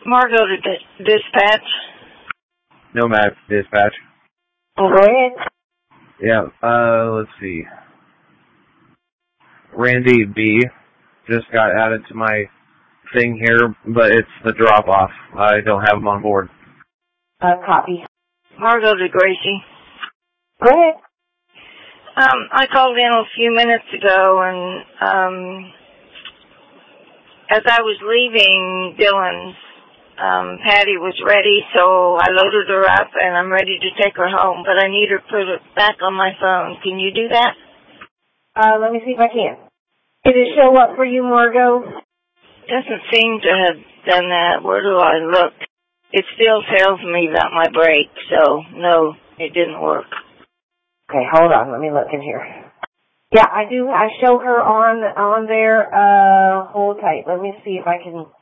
Margot to dispatch. Nomad dispatch. Go ahead. Yeah, let's see. Randy B. just got added to my thing here, but it's the drop-off. I don't have him on board. Copy. Margot to Gracie. Go ahead. I called in a few minutes ago, and as I was leaving Dylan's, Patty was ready, so I loaded her up, and I'm ready to take her home, but I need her to put it back on my phone. Can you do that? Let me see if I can. Did it show up for you, Margot? Doesn't seem to have done that. Where do I look? It still tells me about my break, so no, it didn't work. Okay, hold on. Let me look in here. Yeah, I do. I show her on there. Hold tight. Let me see if I can